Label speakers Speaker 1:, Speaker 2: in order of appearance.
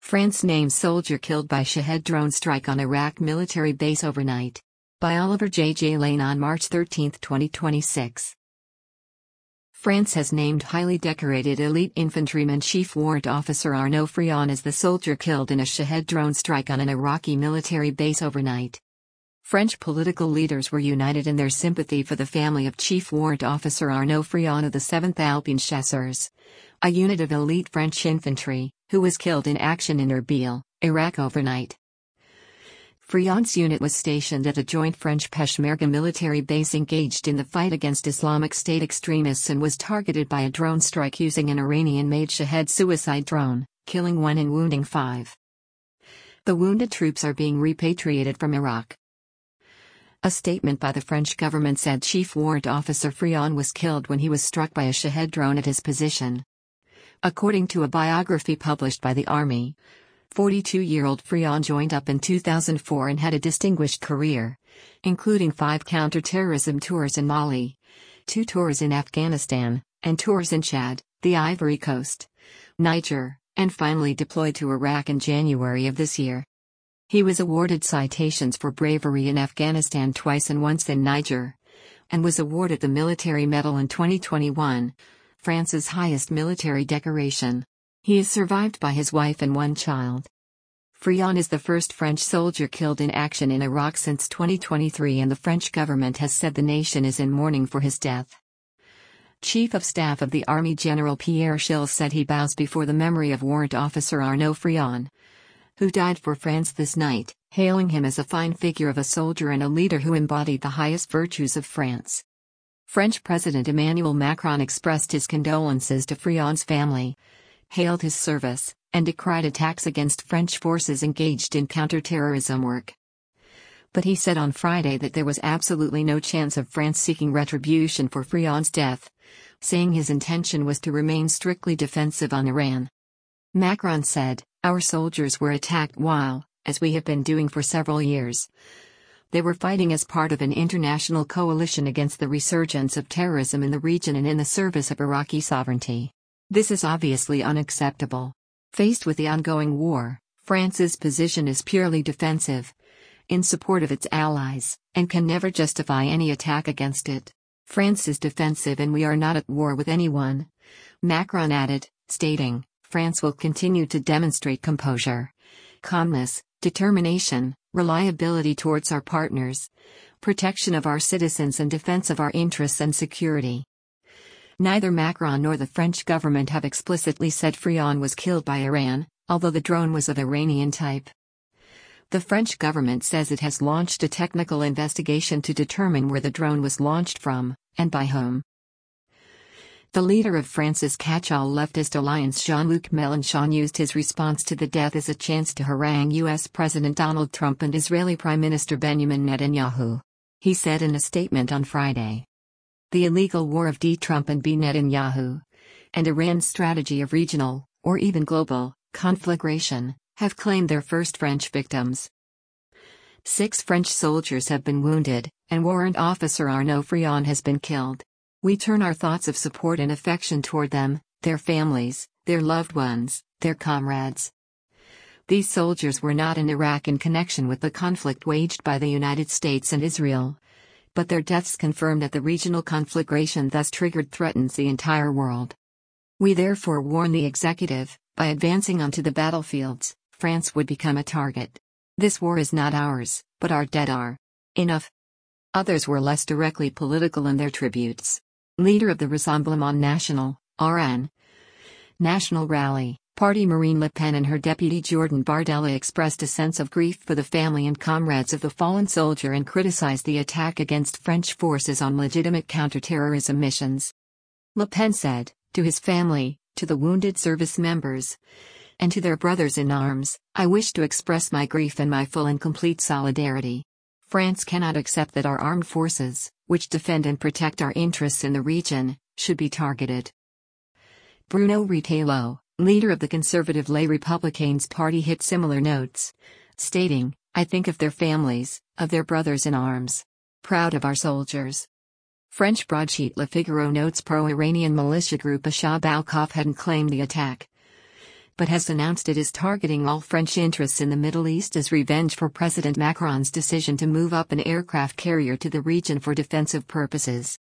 Speaker 1: France names soldier killed by Shahed drone strike on Iraq military base overnight. By Oliver J. Lane on March 13, 2026. France has named highly decorated elite infantryman Chief Warrant Officer Arnaud Frion as the soldier killed in a Shahed drone strike on an Iraqi military base overnight. French political leaders were united in their sympathy for the family of Chief Warrant Officer Arnaud Frion of the 7th Alpine Chasseurs, a unit of elite French infantry, who was killed in action in Erbil, Iraq overnight. Frion's unit was stationed at a joint French Peshmerga military base engaged in the fight against Islamic State extremists and was targeted by a drone strike using an Iranian-made Shahed suicide drone, killing 1 and wounding 5. The wounded troops are being repatriated from Iraq. A statement by the French government said Chief Warrant Officer Frion was killed when he was struck by a Shahed drone at his position. According to a biography published by the Army, 42-year-old Frion joined up in 2004 and had a distinguished career, including 5 counter-terrorism tours in Mali, 2 tours in Afghanistan, and tours in Chad, the Ivory Coast, Niger, and finally deployed to Iraq in January of this year. He was awarded citations for bravery in Afghanistan twice and once in Niger, and was awarded the Military Medal in 2021, France's highest military decoration. He is survived by his wife and 1 child. Frion is the first French soldier killed in action in Iraq since 2023, and the French government has said the nation is in mourning for his death. Chief of Staff of the Army General Pierre Schills said he bows before the memory of Warrant Officer Arnaud Frion, who died for France this night, hailing him as a fine figure of a soldier and a leader who embodied the highest virtues of France. French President Emmanuel Macron expressed his condolences to Frion's family, hailed his service, and decried attacks against French forces engaged in counter-terrorism work. But he said on Friday that there was absolutely no chance of France seeking retribution for Frion's death, saying his intention was to remain strictly defensive on Iran. Macron said, "Our soldiers were attacked while, as we have been doing for several years, they were fighting as part of an international coalition against the resurgence of terrorism in the region and in the service of Iraqi sovereignty. This is obviously unacceptable. Faced with the ongoing war, France's position is purely defensive, in support of its allies, and can never justify any attack against it. France is defensive and we are not at war with anyone," Macron added, stating, "France will continue to demonstrate composure, calmness, determination, reliability towards our partners, protection of our citizens and defense of our interests and security." Neither Macron nor the French government have explicitly said Frion was killed by Iran, although the drone was of Iranian type. The French government says it has launched a technical investigation to determine where the drone was launched from, and by whom. The leader of France's catch-all leftist alliance Jean-Luc Mélenchon used his response to the death as a chance to harangue U.S. President Donald Trump and Israeli Prime Minister Benjamin Netanyahu. He said in a statement on Friday, "The illegal war of Trump and Netanyahu, and Iran's strategy of regional, or even global, conflagration, have claimed their first French victims. 6 French soldiers have been wounded, and Warrant Officer Arnaud Frion has been killed. We turn our thoughts of support and affection toward them, their families, their loved ones, their comrades. These soldiers were not in Iraq in connection with the conflict waged by the United States and Israel, but their deaths confirm that the regional conflagration thus triggered threatens the entire world. We therefore warn the executive, by advancing onto the battlefields, France would become a target. This war is not ours, but our dead are. Enough." Others were less directly political in their tributes. Leader of the Rassemblement National, RN, National Rally, Party Marine Le Pen and her deputy Jordan Bardella expressed a sense of grief for the family and comrades of the fallen soldier and criticized the attack against French forces on legitimate counterterrorism missions. Le Pen said, "To his family, to the wounded service members, and to their brothers in arms, I wish to express my grief and my full and complete solidarity. France cannot accept that our armed forces, which defend and protect our interests in the region, should be targeted." Bruno Retailleau, leader of the conservative Les Républicains party, hit similar notes, stating, "I think of their families, of their brothers in arms. Proud of our soldiers." French broadsheet Le Figaro notes pro-Iranian militia group Ashab al-Khaf hadn't claimed the attack. but has announced it is targeting all French interests in the Middle East as revenge for President Macron's decision to move up an aircraft carrier to the region for defensive purposes.